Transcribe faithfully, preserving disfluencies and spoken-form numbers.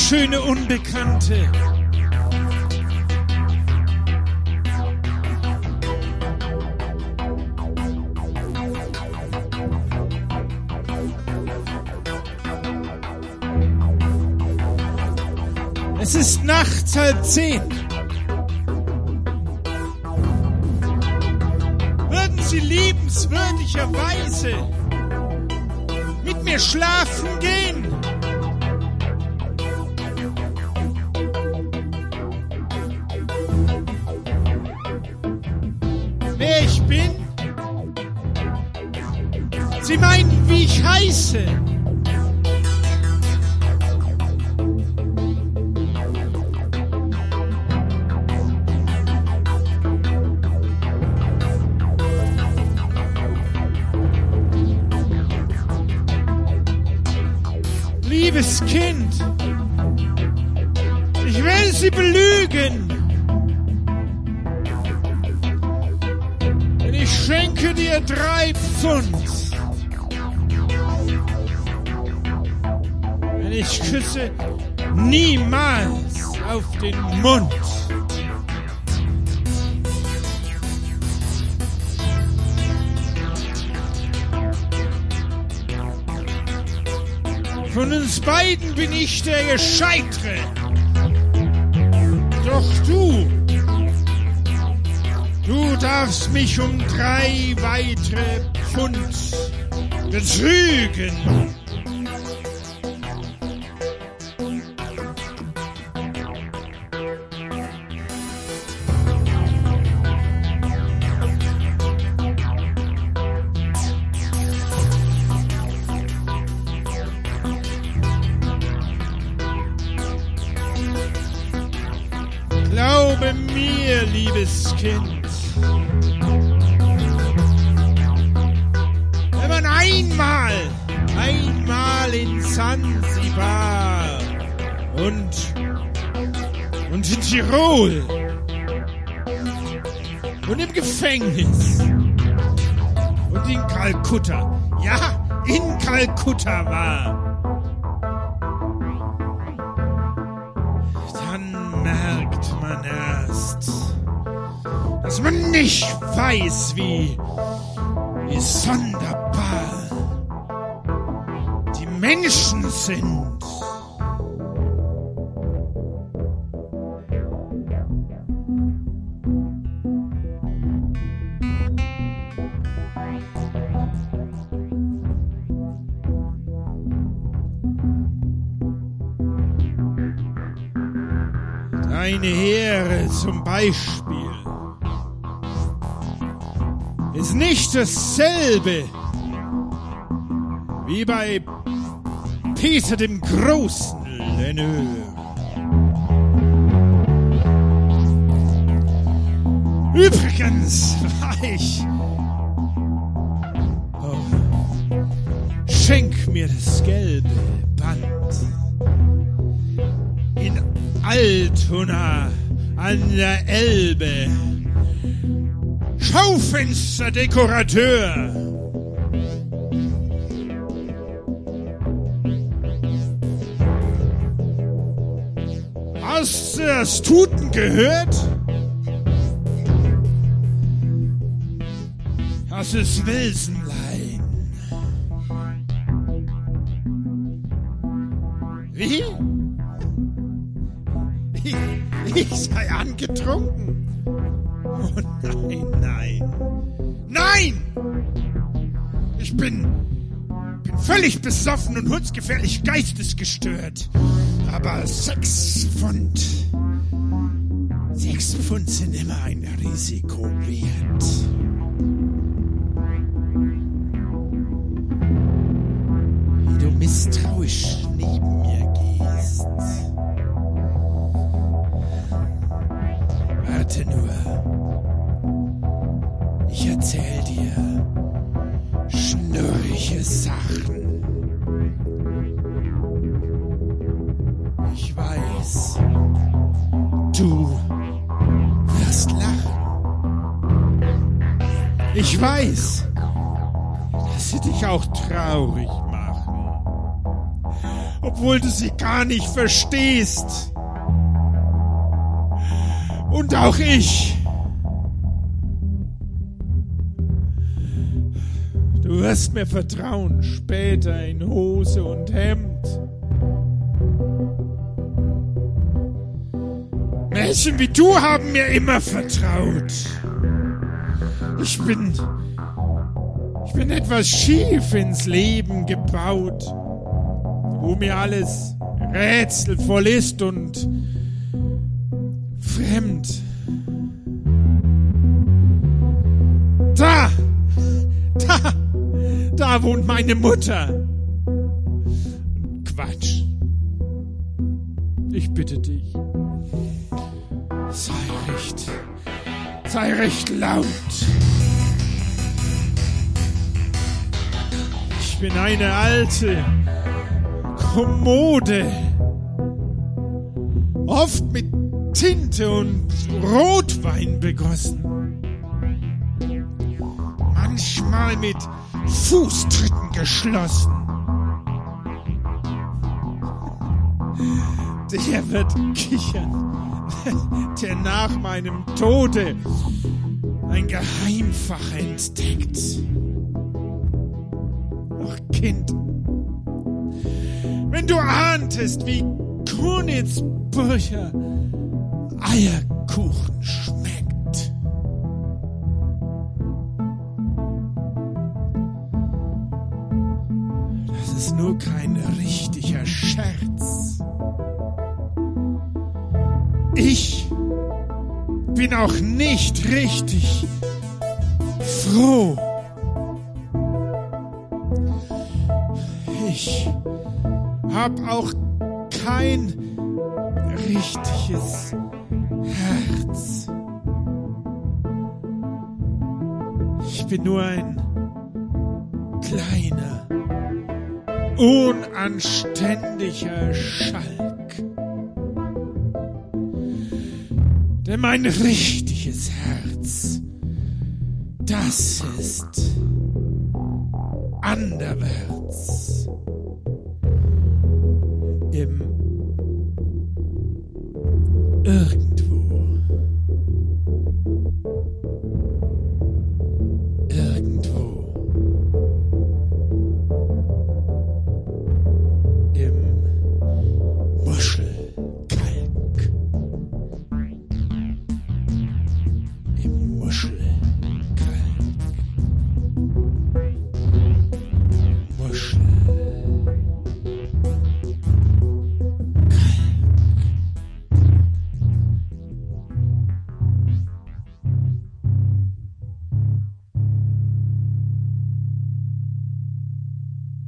schöne Unbekannte. Es ist nachts halb zehn. Würden Sie liebenswürdigerweise mit mir schlafen gehen? Wer ich bin? Sie meinen, wie ich heiße? Liebes Kind, ich will Sie belügen. Denn ich schenke dir drei Pfund. Denn ich küsse niemals auf den Mund. Von uns beiden bin ich der Gescheitere. Doch du, du darfst mich um drei weitere Pfund betrügen. Glaube mir, liebes Kind, wenn man einmal, einmal in Sansibar und, und in Tirol und im Gefängnis und in Kalkutta, ja, in Kalkutta war, merkt man erst, dass man nicht weiß, wie, wie sonderbar die Menschen sind. Eine Heere zum Beispiel ist nicht dasselbe wie bei Peter dem Großen Leneur. Übrigens war ich... Oh, schenk mir das gelbe Band. In Altona an der Elbe. Schaufensterdekorateur. Hast du das Tuten gehört? Das ist Wilsenlein. Wie? Ich, ich sei angetrunken. Oh nein, nein. Nein! Ich bin, bin völlig besoffen und hundsgefährlich geistesgestört. Aber sechs Pfund. Sechs Pfund sind immer ein Risiko wert. Wie du misstrauisch neben mir gehst. Warte nur. Ich erzähl dir schnurrige Sachen. Ich weiß, du wirst lachen. Ich weiß, dass sie dich auch traurig machen. obwohl du sie gar nicht verstehst. Und auch ich. Du wirst mir vertrauen, später in Hose und Hemd. Mädchen wie du haben mir immer vertraut. Ich bin... Ich bin etwas schief ins Leben gebaut, wo mir alles rätselvoll ist und fremd. Da! Da! Da wohnt meine Mutter. Quatsch. Ich bitte dich. Sei recht. Sei recht laut. Ich bin eine alte Kommode. Oft mit Tinte und Rotwein begossen. Manchmal mit Fußtritten geschlossen. Der wird kichern, der nach meinem Tode ein Geheimfach entdeckt. Ach Kind, wenn du ahntest, wie Königsburger Eierkuchen schmeckt. Das ist nur kein richtiger Scherz. Ich bin auch nicht richtig froh. Ich hab auch kein richtiges Herz. Ich bin nur ein kleiner, unanständiger Schalk. Denn mein richtiges Herz, das ist anderwärts. Im Irgendwo.